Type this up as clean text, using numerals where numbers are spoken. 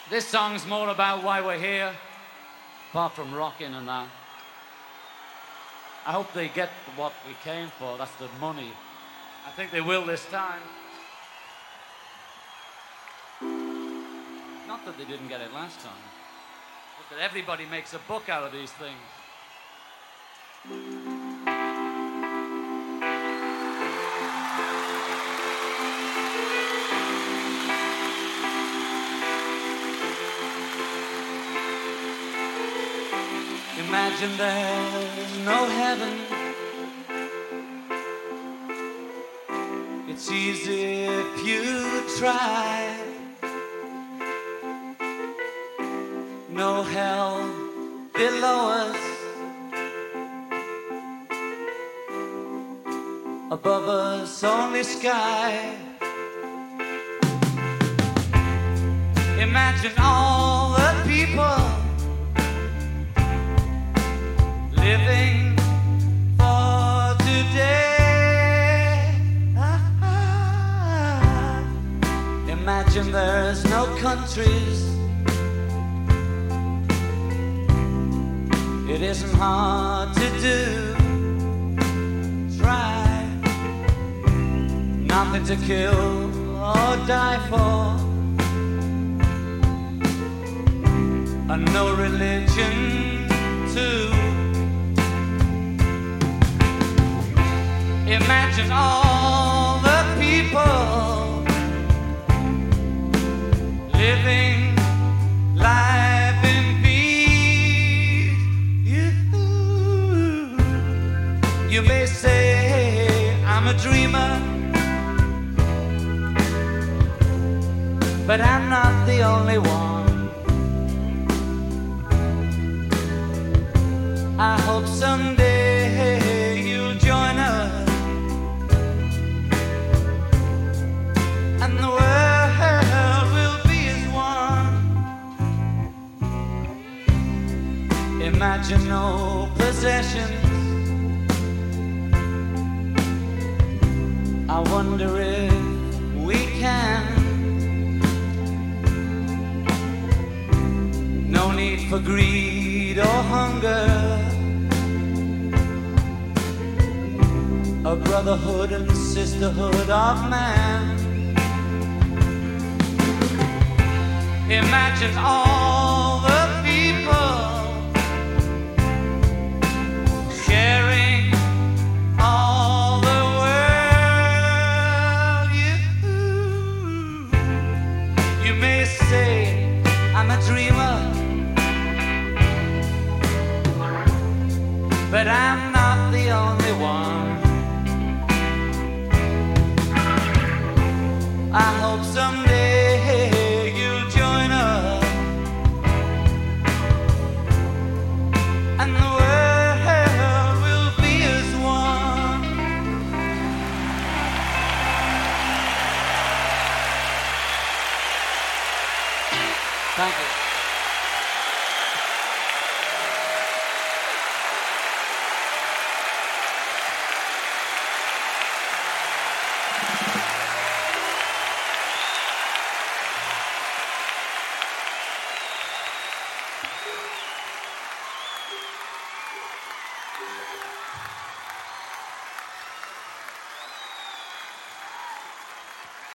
This song's more about why we're here, apart from rocking and that. I hope they get what we came for, that's the money. I think they will this time. Not that they didn't get it last time, but that everybody makes a book out of these things. Imagine there's no heaven. It's easy if you try. No hell below us. Above us only sky. Imagine all the people living for today. Imagine there's no countries. It isn't hard to do. Try. Nothing to kill or die for. And no religion too. Imagine all the people living life in peace. You may say I'm a dreamer, but I'm not the only one. I hope someday you'll join us, and the world will be as one. Imagine no possessions. I wonder if we can. No need for greed or hunger. A brotherhood and sisterhood of man. Imagine all the people sharing all the world. You may say I'm a dreamer, but I'm not the only one. I hope someday you'll join us, and the world will be as one. Thank you.